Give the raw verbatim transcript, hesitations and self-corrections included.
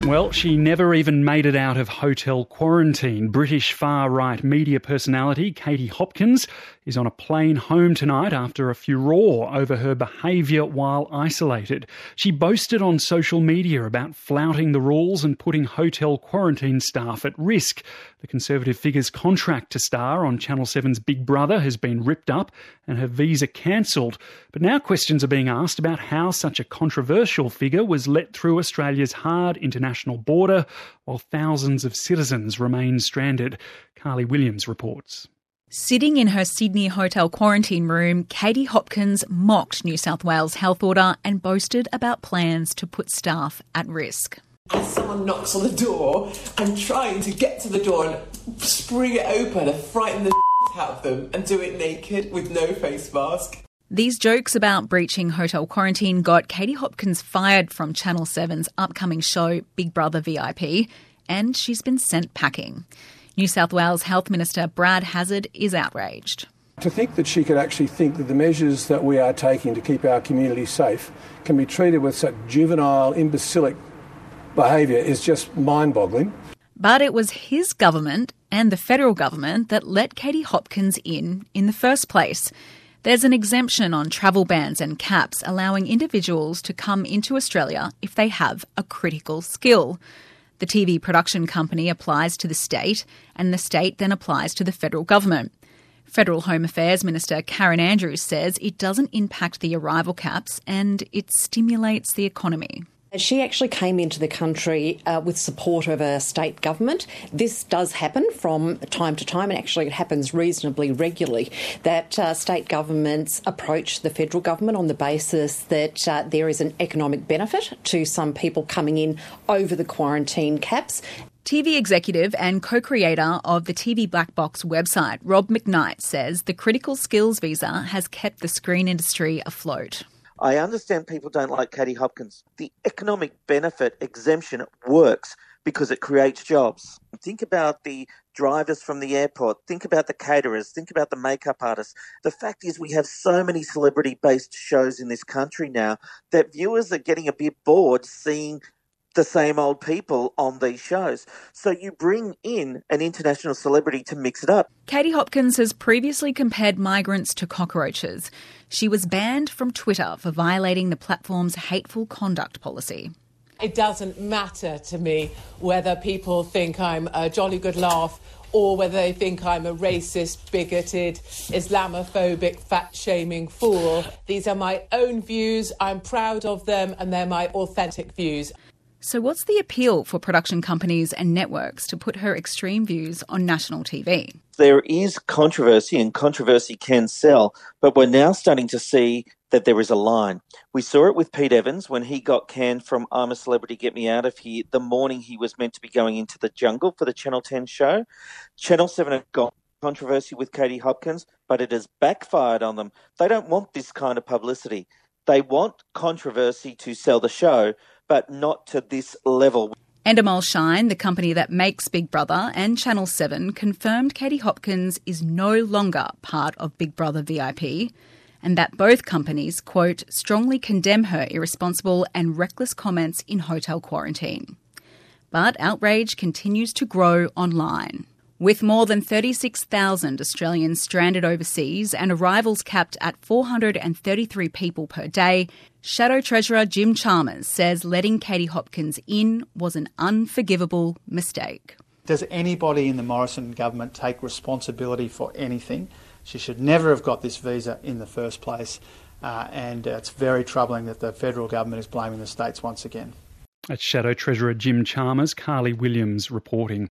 Well, she never even made it out of hotel quarantine. British far-right media personality Katie Hopkins is on a plane home tonight after a furore over her behaviour while isolated. She boasted on social media about flouting the rules and putting hotel quarantine staff at risk. The Conservative figure's contract to star on Channel seven's Big Brother has been ripped up and her visa cancelled. But now questions are being asked about how such a controversial figure was let through Australia's hard international border while thousands of citizens remain stranded. Carly Williams reports. Sitting in her Sydney hotel quarantine room, Katie Hopkins mocked New South Wales health order and boasted about plans to put staff at risk. As someone knocks on the door, I'm trying to get to the door and spring it open and frighten the out of them and do it naked with no face mask. These jokes about breaching hotel quarantine got Katie Hopkins fired from Channel seven's upcoming show Big Brother V I P, and she's been sent packing. New South Wales Health Minister Brad Hazzard is outraged. To think that she could actually think that the measures that we are taking to keep our community safe can be treated with such juvenile, imbecilic behaviour is just mind-boggling. But it was his government and the federal government that let Katie Hopkins in in the first place. There's an exemption on travel bans and caps allowing individuals to come into Australia if they have a critical skill. The T V production company applies to the state, and the state then applies to the federal government. Federal Home Affairs Minister Karen Andrews says it doesn't impact the arrival caps and it stimulates the economy. She actually came into the country uh, with support of a state government. This does happen from time to time, and actually it happens reasonably regularly, that uh, state governments approach the federal government on the basis that uh, there is an economic benefit to some people coming in over the quarantine caps. T V executive and co-creator of the T V Black Box website, Rob McKnight, says the critical skills visa has kept the screen industry afloat. I understand people don't like Katie Hopkins. The economic benefit exemption works because it creates jobs. Think about the drivers from the airport. Think about the caterers. Think about the makeup artists. The fact is we have so many celebrity-based shows in this country now that viewers are getting a bit bored seeing the same old people on these shows. So you bring in an international celebrity to mix it up. Katie Hopkins has previously compared migrants to cockroaches. She was banned from Twitter for violating the platform's hateful conduct policy. It doesn't matter to me whether people think I'm a jolly good laugh or whether they think I'm a racist, bigoted, Islamophobic, fat-shaming fool. These are my own views. I'm proud of them and they're my authentic views. So what's the appeal for production companies and networks to put her extreme views on national T V? There is controversy and controversy can sell, but we're now starting to see that there is a line. We saw it with Pete Evans when he got canned from I'm a Celebrity, Get Me Out of Here the morning he was meant to be going into the jungle for the Channel ten show. Channel seven have got controversy with Katie Hopkins, but it has backfired on them. They don't want this kind of publicity. They want controversy to sell the show, but not to this level. Endemol Shine, the company that makes Big Brother, and Channel seven confirmed Katie Hopkins is no longer part of Big Brother V I P and that both companies, quote, strongly condemn her irresponsible and reckless comments in hotel quarantine. But outrage continues to grow online. With more than thirty-six thousand Australians stranded overseas and arrivals capped at four hundred thirty-three people per day, Shadow Treasurer Jim Chalmers says letting Katie Hopkins in was an unforgivable mistake. Does anybody in the Morrison government take responsibility for anything? She should never have got this visa in the first place, uh, and uh, it's very troubling that the federal government is blaming the states once again. That's Shadow Treasurer Jim Chalmers. Carly Williams reporting.